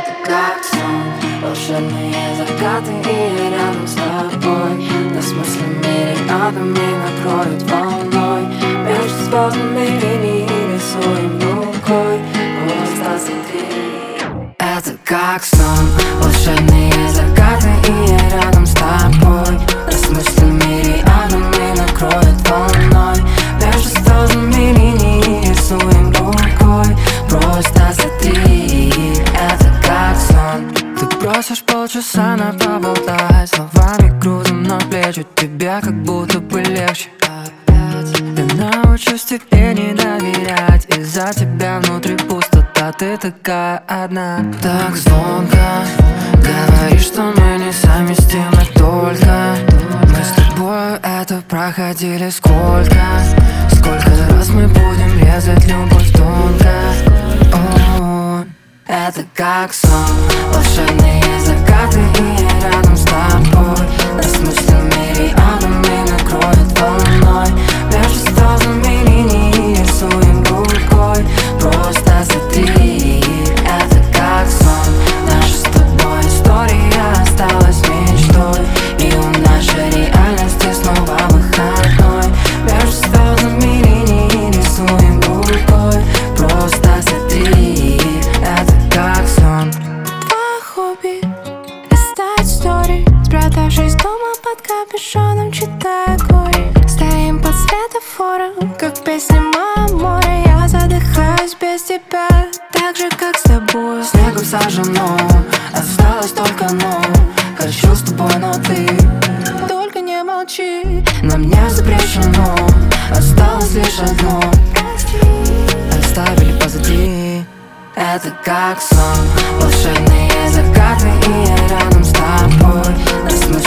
Это как сон, волшебные закаты, и я рядом с тобой. Нас мысли мириадами накроют волной. Между звездными линиями рисуем рукой. Просто смотри. Это как сон, волшебные закаты, и я рядом с тобой. Нас мысли мириадами накроют волной. Между звездными линиями рисуем рукой. Просто смотри. Это как сон. Ты просишь полчаса на поболтать, словами грузом на плечи, тебе как будто бы легче. Я научусь тебе не доверять, из-за тебя внутри пустота. Ты такая одна, так звонко говоришь, что мы несовместимы только. Мы с тобой это проходили сколько раз мы будем резать любовь тонко. Это как сон, волшебные закаты, и я рядом с тобой. Нас мысли мириадами накроют волной. Между звездными линиями рисуем рукой. Просто смотри. Это как сон, наша с тобой история осталась мечтой. И у нашей реальности снова выходной. Между звездными линиями рисуем рукой. Просто смотри. Это как сон. Твое хобби — листать стори, спрятавшись дома под капюшоном, читая горе. Стоим под светофором, как в песне «Мое море». Я задыхаюсь без тебя, так же, как с тобой. Снегом сожжено, осталось только но. Хочу с тобой, но ты Только не молчи, нам не запрещено. Осталось лишь одно, оставили позади. Это как сон, волшебные закаты, и я рядом с тобой. Нас